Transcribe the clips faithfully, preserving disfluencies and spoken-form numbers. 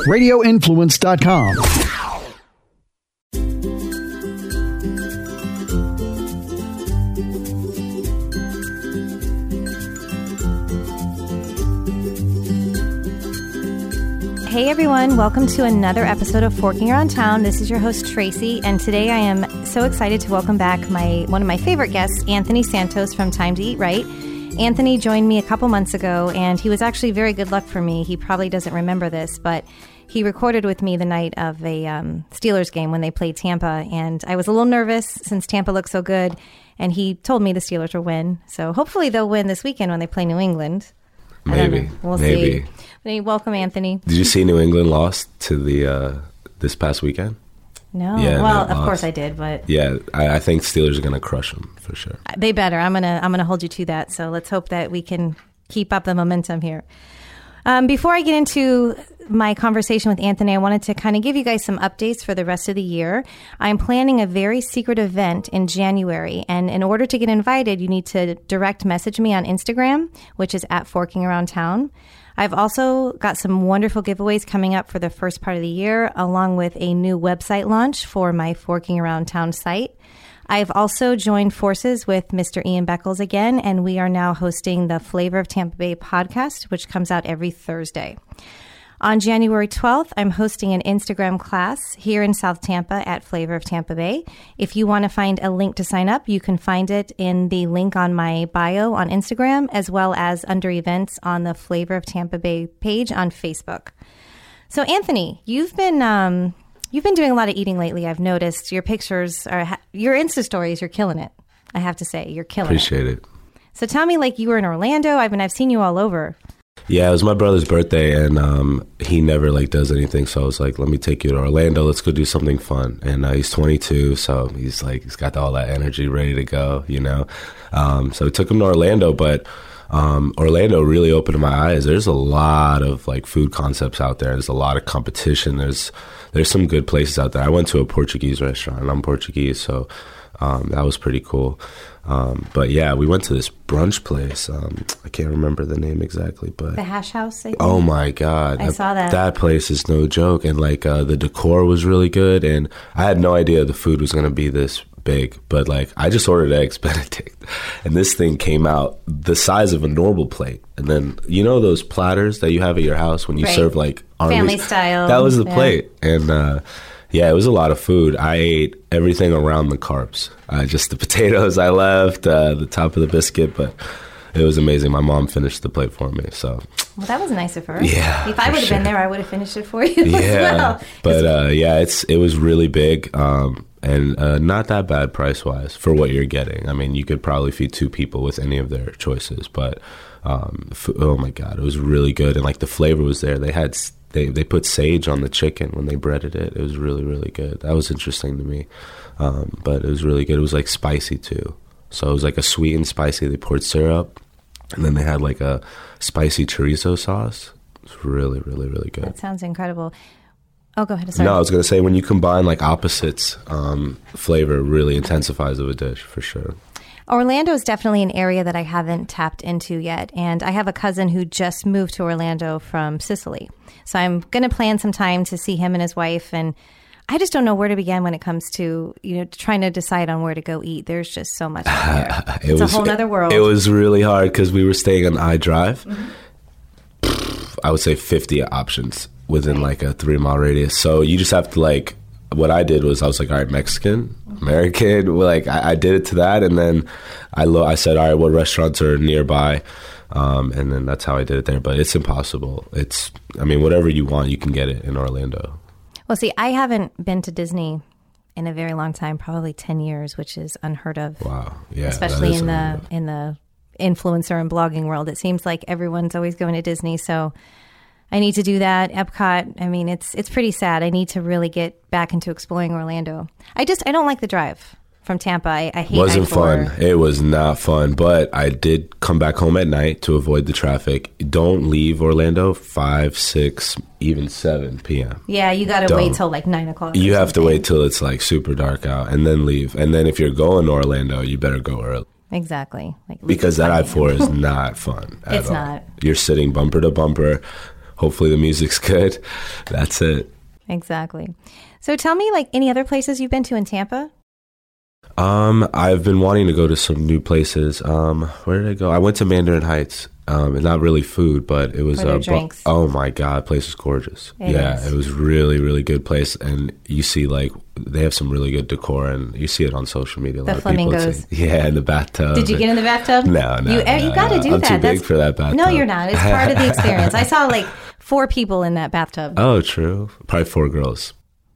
radio influence dot com. Hey everyone, welcome to another episode of Forking Around Town. This is your host Tracy, and today I am so excited to welcome back my one of my favorite guests, Anthony Santos from Time to Eat Right. Anthony joined me a couple months ago, and he was actually very good luck for me. He probably doesn't remember this, but he recorded with me the night of a um, Steelers game when they played Tampa, and I was a little nervous since Tampa looked so good, and he told me the Steelers will win. So hopefully they'll win this weekend when they play New England. Maybe. We'll maybe. see. But welcome, Anthony. Did you see New England lost to the uh, this past weekend? No. Yeah, well, of lost. course I did, but yeah, I, I think Steelers are going to crush them for sure. They better. I'm gonna I'm gonna hold you to that. So let's hope that we can keep up the momentum here. Um, before I get into my conversation with Anthony, I wanted to kind of give you guys some updates for the rest of the year. I'm planning a very secret event in January, and in order to get invited, you need to direct message me on Instagram, which is at Forking Around Town. I've also got some wonderful giveaways coming up for the first part of the year, along with a new website launch for my Forking Around Town site. I've also joined forces with Mister Ian Beckles again, and we are now hosting the Flavor of Tampa Bay podcast, which comes out every Thursday. On January twelfth, I'm hosting an Instagram class here in South Tampa at Flavor of Tampa Bay. If you want to find a link to sign up, you can find it in the link on my bio on Instagram, as well as under events on the Flavor of Tampa Bay page on Facebook. So, Anthony, you've been um, you've been doing a lot of eating lately. I've noticed your pictures are your Insta stories. You're killing it. I have to say, you're killing Appreciate it. it. So, tell me, like you were in Orlando. I mean, I've seen you all over. Yeah, it was my brother's birthday, and um, he never like does anything. So I was like, "Let me take you to Orlando. Let's go do something fun." And uh, he's twenty-two, so he's like, he's got all that energy ready to go, you know. Um, so we took him to Orlando, but um, Orlando really opened my eyes. There's a lot of like food concepts out there. There's a lot of competition. There's there's some good places out there. I went to a Portuguese restaurant, and I'm Portuguese, so um, that was pretty cool. Um, but yeah, we went to this brunch place. Um, I can't remember the name exactly, but the Hash House. I think. Oh my God, I that, saw that. That place is no joke, and like uh, the decor was really good, and I had no idea the food was gonna be this big. But like, I just ordered eggs Benedict, and this thing came out the size of a normal plate. And then you know those platters that you have at your house when you right. serve like armies? Family style. That was the yeah. plate, and. Uh, Yeah, it was a lot of food. I ate everything around the carbs. Uh, just the potatoes I left, uh, the top of the biscuit, but it was amazing. My mom finished the plate for me, so. Well, that was nice of her. Yeah. If I would have sure. been there, I would have finished it for you yeah, as well. But uh, yeah, it's it was really big um, and uh, not that bad price-wise for what you're getting. I mean, you could probably feed two people with any of their choices, but um, f- oh my God, it was really good. And like the flavor was there. They had... They they put sage on the chicken when they breaded it. It was really, really good. That was interesting to me. Um, but it was really good. It was like spicy too. So it was like a sweet and spicy. They poured syrup. And then they had like a spicy chorizo sauce. It was really, really, really good. That sounds incredible. Oh, go ahead. Sorry. No, I was going to say when you combine like opposites, um, flavor really intensifies of a dish for sure. Orlando is definitely an area that I haven't tapped into yet. And I have a cousin who just moved to Orlando from Sicily. So I'm going to plan some time to see him and his wife. And I just don't know where to begin when it comes to, you know, trying to decide on where to go eat. There's just so much out there. it it's was, a whole other world. It, it was really hard because we were staying on iDrive. Mm-hmm. I would say fifty options within like a three mile radius. So you just have to like, what I did was I was like, all right, Mexican, American, like I, I did it to that. And then I lo- I said, all right, what restaurants are nearby? Um, and then that's how I did it there. But it's impossible. It's, I mean, whatever you want, you can get it in Orlando. Well, see, I haven't been to Disney in a very long time, probably ten years, which is unheard of. Wow. Yeah. Especially in the, in the influencer and blogging world. It seems like everyone's always going to Disney. So I need to do that. Epcot, I mean, it's it's pretty sad. I need to really get back into exploring Orlando. I just, I don't like the drive from Tampa. I, I hate Wasn't I four. fun. It was not fun, but I did come back home at night to avoid the traffic. Don't leave Orlando five, six, even seven p.m. Yeah, you got to Don't. wait till like nine o'clock. You or have to something. wait till it's like super dark out and then leave. And then if you're going to Orlando, you better go early. Exactly. Like, Because that I four is not fun at It's all. not. You're sitting bumper to bumper hopefully the music's good. That's it. Exactly. So tell me, like, any other places you've been to in Tampa? Um, I've been wanting to go to some new places. Um, where did I go? I went to Mandarin Heights. Um, and not really food, but it was uh, drinks. Bu- oh my God, place was gorgeous. It yeah, is. It was really, really good place. And you see, like, they have some really good decor, and you see it on social media. A the lot flamingos. Of people say, yeah, in the bathtub. Did you get in the bathtub? No, no. You, no, you got to no. do I'm that. too That's, big for that bathtub. No, you're not. It's part of the experience. I saw like four people in that bathtub. Oh, true. Probably four girls.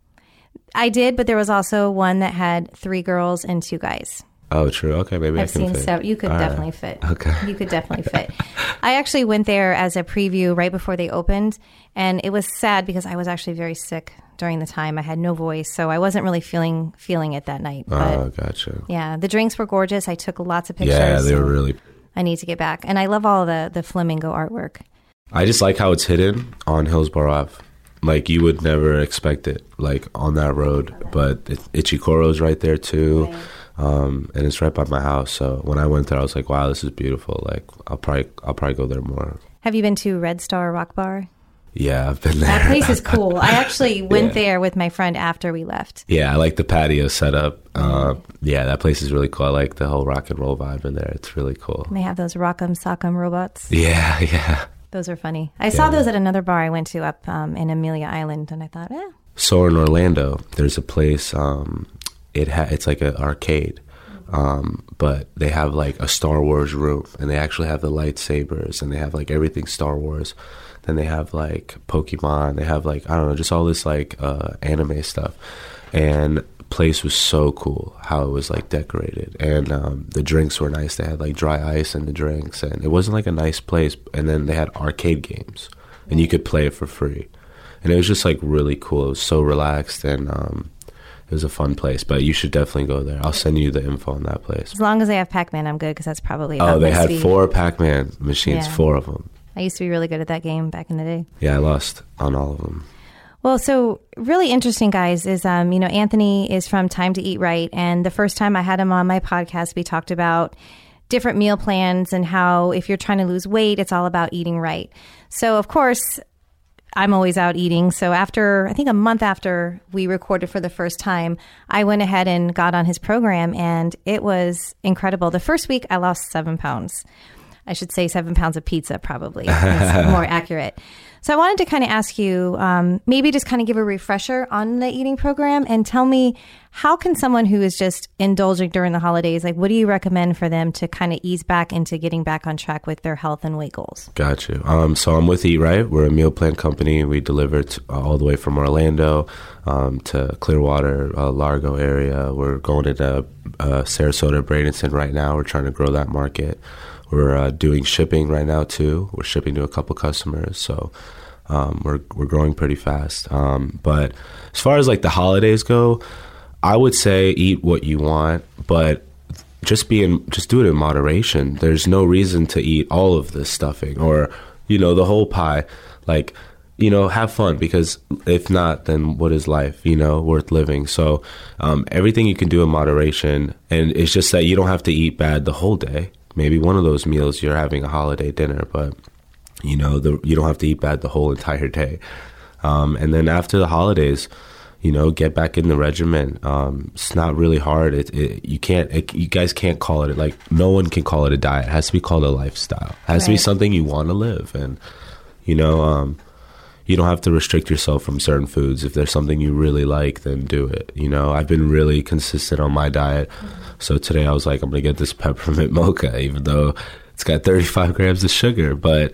I did, but there was also one that had three girls and two guys. Oh, true. Okay, maybe I've I can seen fit. several. You could All definitely right. fit. Okay. You could definitely fit. I actually went there as a preview right before they opened, and it was sad because I was actually very sick during the time. I had no voice, so I wasn't really feeling feeling it that night. But Oh, gotcha. yeah, the drinks were gorgeous. I took lots of pictures. Yeah, they were so really. I need to get back. And I love all the, the flamingo artwork. I just like how it's hidden on Hillsborough Ave. Like, you would never expect it, like, on that road. But it, Ichikoro's right there, too. Right. Um, and it's right by my house. So when I went there, I was like, wow, this is beautiful. Like, I'll probably I'll probably go there more. Have you been to Red Star Rock Bar? Yeah, I've been there. That place is cool. I actually went Yeah. there with my friend after we left. Yeah, I like the patio setup. Uh, yeah, that place is really cool. I like the whole rock and roll vibe in there. It's really cool. And they have those Rock'em Sock'em robots. Yeah, yeah. Those are funny. I saw Yeah. those at another bar I went to up um, in Amelia Island, and I thought, eh. So in Orlando, there's a place. Um, it ha- it's like an arcade, um, but they have like a Star Wars room, and they actually have the lightsabers, and they have like everything Star Wars. Then they have like Pokemon. They have like I don't know, just all this like uh, anime stuff, and place was so cool how it was like decorated, and um, the drinks were nice. They had like dry ice in the drinks, and it wasn't like a nice place. And then they had arcade games, and you could play it for free, and it was just like really cool. It was so relaxed, and um, it was a fun place. But you should definitely go there. I'll send you the info on that place. As long as they have Pac-Man, I'm good because that's probably about Oh, they my had speed. four Pac-Man machines, Yeah. four of them. I used to be really good at that game back in the day. Yeah, I lost on all of them. Well, so really interesting, guys, is, um, you know, Anthony is from Time to Eat Right. And the first time I had him on my podcast, we talked about different meal plans and how if you're trying to lose weight, it's all about eating right. So, of course, I'm always out eating. So after, I think a month after we recorded for the first time, I went ahead and got on his program, and it was incredible. The first week, I lost seven pounds. I should say seven pounds of pizza, probably. It's more accurate. So I wanted to kind of ask you, um, maybe just kind of give a refresher on the eating program and tell me, how can someone who is just indulging during the holidays, like what do you recommend for them to kind of ease back into getting back on track with their health and weight goals? Got you. Um, so I'm with Eat Right. We're a meal plan company. We deliver to, uh, all the way from Orlando um, to Clearwater, uh, Largo area. We're going into uh, Sarasota, Bradenton right now. We're trying to grow that market. We're uh, doing shipping right now too. We're shipping to a couple customers, so um, we're we're growing pretty fast. Um, but as far as like the holidays go, I would say eat what you want, but just be in, just do it in moderation. There's no reason to eat all of the stuffing or you know the whole pie. Like you know, have fun, because if not, then what is life? You know, worth living. So um, everything you can do in moderation, and it's just that you don't have to eat bad the whole day. Maybe one of those meals you're having a holiday dinner, but you know the, you don't have to eat bad the whole entire day. Um, and then after the holidays, you know, get back in the regimen. Um, it's not really hard. It, it you can't. It, you guys can't call it like no one can call it a diet. It has to be called a lifestyle. It has to be Right. something you want to live, and you know, um, you don't have to restrict yourself from certain foods. If there's something you really like, then do it. You know, I've been really consistent on my diet. So today I was like, I'm going to get this peppermint mocha, even though it's got thirty-five grams of sugar. But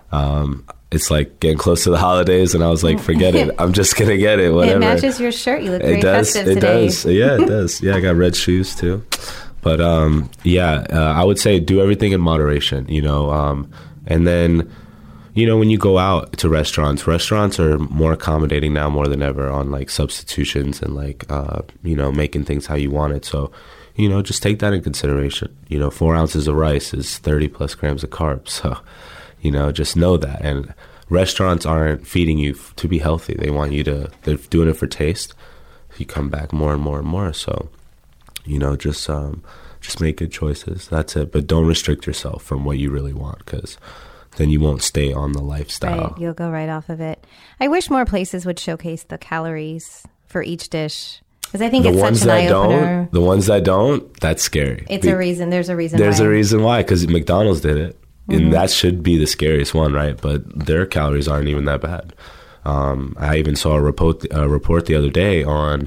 um, it's like getting close to the holidays, and I was like, forget it. I'm just going to get it, whatever. It matches your shirt. You look very It does. festive It today. does. Yeah, it does. Yeah, I got red shoes too. But um, yeah, uh, I would say do everything in moderation, you know, um, and then you know, when you go out to restaurants, restaurants are more accommodating now more than ever on like substitutions and like, uh, you know, making things how you want it. So, you know, just take that in consideration. You know, four ounces of rice is thirty plus grams of carbs. So, you know, just know that. And restaurants aren't feeding you f- to be healthy. They want you to, they're doing it for taste. You come back more and more and more. So, you know, just, um, just make good choices. That's it. But don't restrict yourself from what you really want, because then you won't stay on the lifestyle. Right, you'll go right off of it. I wish more places would showcase the calories for each dish. Because I think the it's ones such an that eye-opener. don't, the ones that don't, that's scary. It's Be- a reason. There's a reason There's why. a reason why, because McDonald's did it. Mm-hmm. And that should be the scariest one, right? But their calories aren't even that bad. Um, I even saw a report, a report the other day on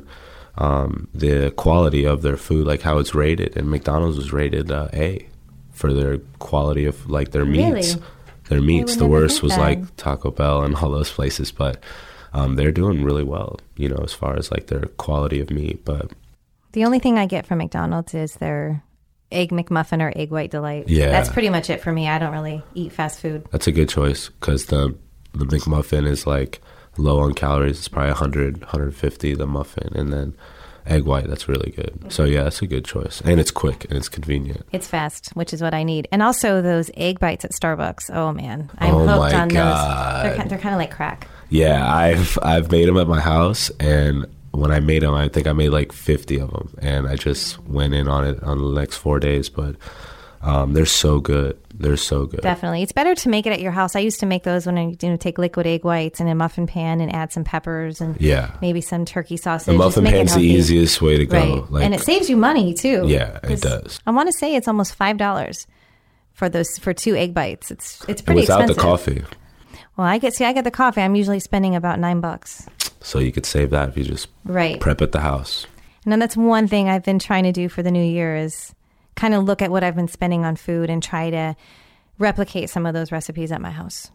um, the quality of their food, like how it's rated. And McDonald's was rated uh, A for their quality of like their meats. Really? Their meats. would The never worst think was that. like Taco Bell and all those places. But um, they're doing really well, you know, as far as like their quality of meat. But The only thing I get from McDonald's is their Egg McMuffin or Egg White Delight. Yeah. That's pretty much it for me. I don't really eat fast food. that's a good choice because the the McMuffin is like low on calories. It's probably one hundred, one hundred fifty the muffin, and then egg white. That's really good. So yeah, that's a good choice, and it's quick and it's convenient. It's fast, which is what I need. And also those egg bites at Starbucks. Oh man, I'm Oh, hooked my on God. those. They're, ki- they're kind of like crack. Yeah, I've I've made them at my house, and when I made them, I think I made like fifty of them, and I just went in on it on the next four days. But um, they're so good. They're so good. Definitely. It's better to make it at your house. I used to make those when I you know, take liquid egg whites in a muffin pan and add some peppers and Yeah. maybe some turkey sausage. The Just muffin make it pan's the healthy. easiest way to go. Right. Like, and it saves you money too. Yeah, it 'Cause does. I want to say it's almost five dollars for those for two egg bites. It's it's and pretty without expensive. the coffee. Well, I get see I get the coffee. I'm usually spending about nine bucks. So you could save that if you just Right. prep at the house. And then that's one thing I've been trying to do for the new year is kind of look at what I've been spending on food and try to replicate some of those recipes at my house.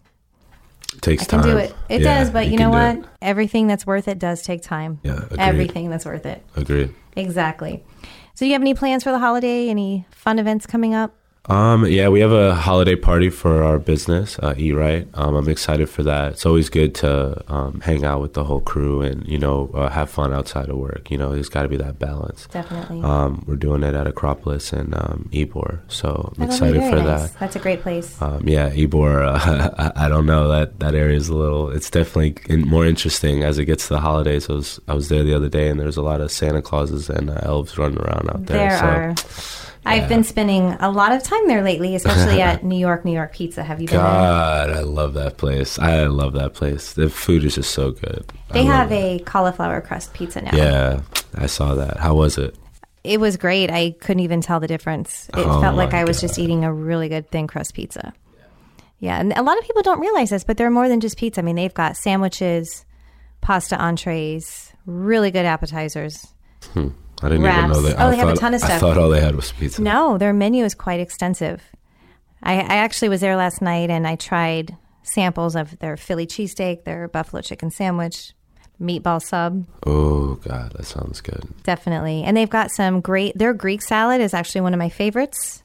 It takes I can time. do it. It Yeah, does, but you, can know do what? it. Everything that's worth it does take time. Yeah, agreed. Everything that's worth it. Agreed. Exactly. So do you have any plans for the holiday? Any fun events coming up? Um, yeah, we have a holiday party for our business, uh, Eat Right. Um, I'm excited for that. It's always good to um, hang out with the whole crew and, you know, uh, have fun outside of work. You know, there's got to be that balance. Definitely. Um, we're doing it at Acropolis and um, Ybor, so I'm That'll be excited very for nice. that. That's a great place. Um, yeah, Ybor, uh, I, I don't know, that, that area is a little, it's definitely in, more interesting as it gets to the holidays. I was, I was there the other day and there's a lot of Santa Clauses and uh, elves running around out there. There so. are. I've Yeah. been spending a lot of time there lately, especially at New York, New York Pizza. Have you been there? God, I love that place. I love that place. The food is just so good. They I love have it. a cauliflower crust pizza now. Yeah, I saw that. How was it? It was great. I couldn't even tell the difference. It Oh felt like my I was just God. eating a really good thin crust pizza. Yeah, and a lot of people don't realize this, but they're more than just pizza. I mean, they've got sandwiches, pasta entrees, really good appetizers. Hmm. I didn't Wraps. even know that. Oh, I they have a thought- ton of I stuff. thought all they had was pizza. No, their menu is quite extensive. I, I actually was there last night and I tried samples of their Philly cheesesteak, their buffalo chicken sandwich, meatball sub. Oh, God, that sounds good. Definitely. And they've got some great, their Greek salad is actually one of my favorites.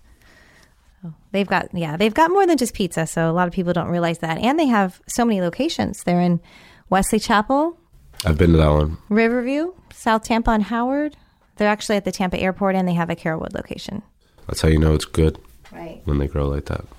They've got, yeah, they've got more than just pizza. So a lot of people don't realize that. And they have so many locations. They're in Wesley Chapel, I've been to that one. Riverview, South Tampa, and Howard. They're actually at the Tampa airport and they have a Carrollwood location. That's how you know it's good Right. when they grow like that.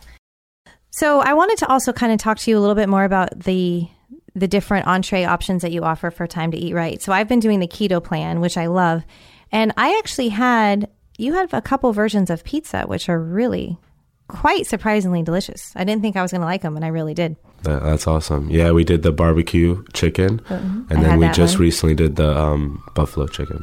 So I wanted to also kind of talk to you a little bit more about the the different entree options that you offer for Time to Eat Right. So I've been doing the keto plan, which I love. And I actually had, you had a couple versions of pizza, which are really quite surprisingly delicious. I didn't think I was going to like them, and I really did. That, that's awesome. Yeah, we did the barbecue chicken, Mhm. and I then had we that just one. recently did the um, buffalo chicken.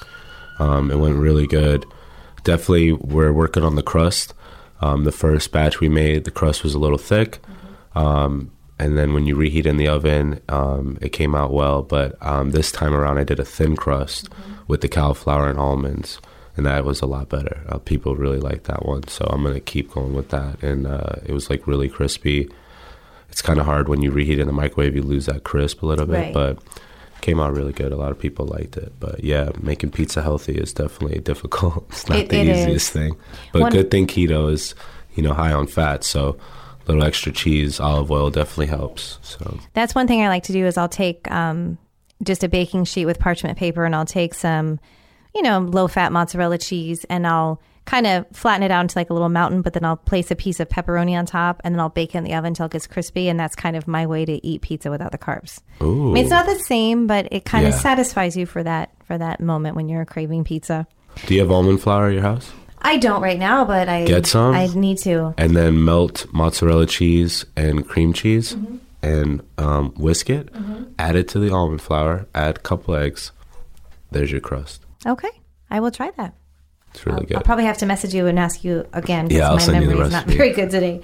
Um, it went really good. Definitely, we're working on the crust. Um, the first batch we made, the crust was a little thick. Mm-hmm. Um, and then when you reheat in the oven, um, it came out well. But um, this time around, I did a thin crust Mm-hmm. with the cauliflower and almonds. And that was a lot better. Uh, people really liked that one. So I'm going to keep going with that. And uh, it was like really crispy. It's kind of hard when you reheat in the microwave, you lose that crisp a little bit. Right. But came out really good. A lot of people liked it. But yeah, making pizza healthy is definitely difficult. It's not It- the it easiest is. thing. But One- good thing keto is, you know, high on fat. So a little extra cheese, olive oil definitely helps. So That's one thing I like to do is I'll take um, just a baking sheet with parchment paper and I'll take some, you know, low-fat mozzarella cheese and I'll kind of flatten it out into like a little mountain, but then I'll place a piece of pepperoni on top and then I'll bake it in the oven until it gets crispy. And that's kind of my way to eat pizza without the carbs. ooh. I mean, it's not the same, but it kind of Yeah. satisfies you for that for that moment when you're craving pizza. Do you have almond flour at your house? I don't right now, but I get some. I need to. And then melt mozzarella cheese and cream cheese mm-hmm. and um, whisk it. Mm-hmm. Add it to the almond flour. Add a couple eggs. There's your crust. Okay. I will try that. It's really I'll, good. I'll probably have to message you and ask you again because yeah, I'll my send memory you the is not recipe. very good today.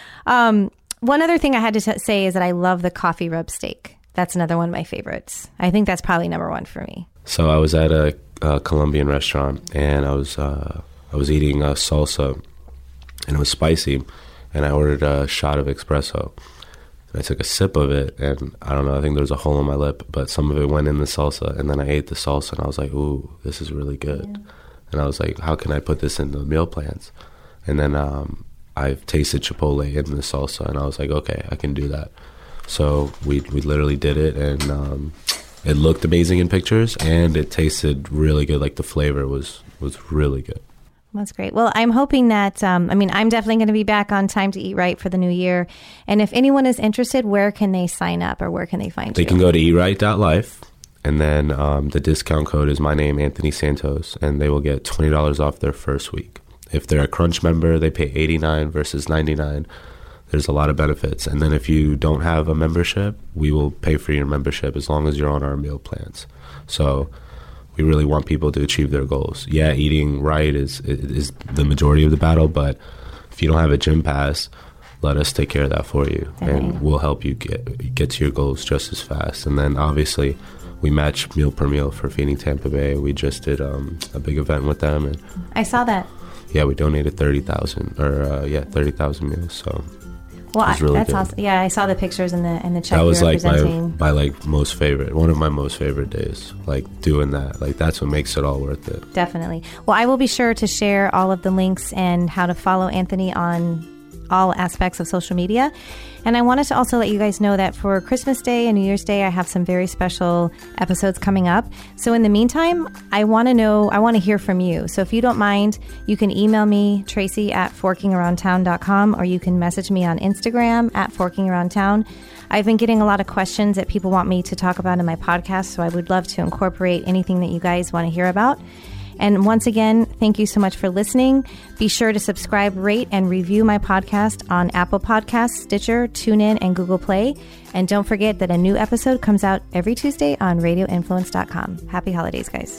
Um, one other thing I had to t- say is that I love the coffee rub steak. That's another one of my favorites. I think that's probably number one for me. So I was at a, a Colombian restaurant and I was uh, I was eating a salsa and it was spicy and I ordered a shot of espresso. And I took a sip of it and I don't know, I think there was a hole in my lip, but some of it went in the salsa and then I ate the salsa and I was like, ooh, this is really good. Yeah. And I was like, how can I put this in the meal plans? And then um, I've tasted Chipotle in the salsa and I was like, okay, I can do that. So we we literally did it and um, it looked amazing in pictures and it tasted really good. Like the flavor was, was really good. That's great. Well, I'm hoping that, um, I mean, I'm definitely going to be back on Time to Eat Right for the new year. And if anyone is interested, where can they sign up or where can they find they you? They can go to eat right dot life and then um, the discount code is my name, Anthony Santos, and they will get twenty dollars off their first week. If they're a Crunch member, they pay eighty-nine dollars versus ninety-nine dollars. There's a lot of benefits. And then if you don't have a membership, we will pay for your membership as long as you're on our meal plans. So we really want people to achieve their goals. Yeah, eating right is is the majority of the battle, but if you don't have a gym pass, let us take care of that for you. Mm-hmm. And we'll help you get get to your goals just as fast. And then obviously we match meal per meal for Feeding Tampa Bay. We just did um, a big event with them. And I saw that. Yeah, we donated thirty thousand or uh, yeah, thirty thousand meals. So well, it was really that's good. Awesome. Yeah, I saw the pictures and the and the check. That was you're like my, representing. my like most favorite, one of my most favorite days. Like doing that, like that's what makes it all worth it. Definitely. Well, I will be sure to share all of the links and how to follow Anthony on all aspects of social media. And I wanted to also let you guys know that for Christmas Day and New Year's Day, I have some very special episodes coming up. So in the meantime, I want to know, I want to hear from you. So if you don't mind, you can email me, Tracy at forking around town dot com, or you can message me on Instagram at forking around town. I've been getting a lot of questions that people want me to talk about in my podcast, so I would love to incorporate anything that you guys want to hear about. And once again, thank you so much for listening. Be sure to subscribe, rate, and review my podcast on Apple Podcasts, Stitcher, TuneIn, and Google Play. And don't forget that a new episode comes out every Tuesday on radio influence dot com. Happy holidays, guys.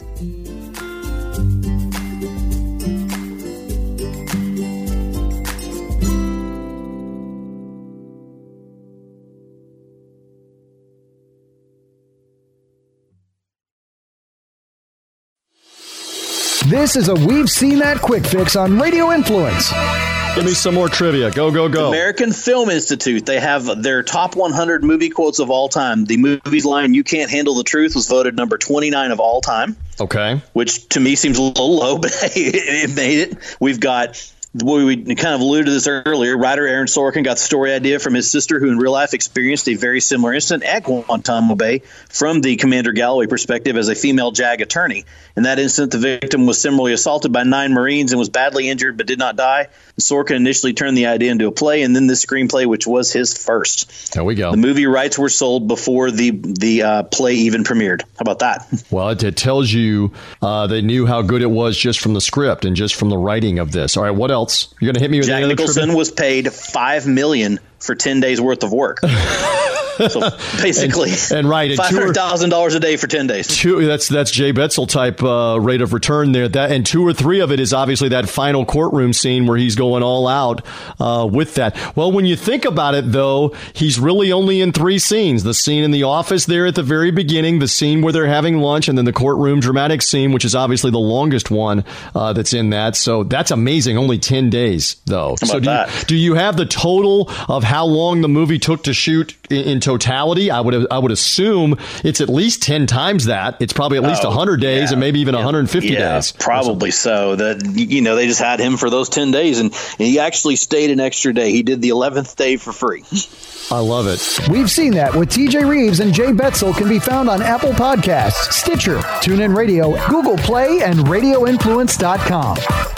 This is a We've Seen That Quick Fix on Radio Influence. Give me some more trivia. Go, go, go. American Film Institute. They have their top one hundred movie quotes of all time. The movie's line, "You Can't Handle the Truth," was voted number twenty-nine of all time. Okay. Which to me seems a little low, but hey, it made it. We've got... We kind of alluded to this earlier. Writer Aaron Sorkin got the story idea from his sister, who in real life experienced a very similar incident at Guantanamo Bay from the Commander Galloway perspective as a female JAG attorney. In that incident, the victim was similarly assaulted by nine Marines and was badly injured but did not die. Sorkin initially turned the idea into a play and then the screenplay, which was his first. There we go. The movie rights were sold before the the uh, play even premiered. How about that? Well, it, it tells you uh, they knew how good it was just from the script and just from the writing of this. All right, what else? You're going to hit me with Jack Nicholson trivia? was paid five million dollars for ten days worth of work. So basically, and, and right, five hundred thousand dollars a day for ten days. Two, that's that's Jay Betzel type uh, rate of return there. That and two or three of it is obviously that final courtroom scene where he's going all out uh, with that. Well, when you think about it, though, he's really only in three scenes: the scene in the office there at the very beginning, the scene where they're having lunch, and then the courtroom dramatic scene, which is obviously the longest one uh, that's in that. So that's amazing. Only ten days, though. How so about do that? You, do you have the total of how long the movie took to shoot in, in totality? I would I would assume it's at least ten times that. It's probably at least oh, one hundred days yeah. and maybe even yeah. one hundred fifty yeah, days. Probably so. That you know they just had him for those ten days, and, and he actually stayed an extra day. He did the eleventh day for free. I love it. We've Seen That with T J Reeves and Jay Betzel can be found on Apple Podcasts, Stitcher, TuneIn Radio, Google Play, and radio influence dot com.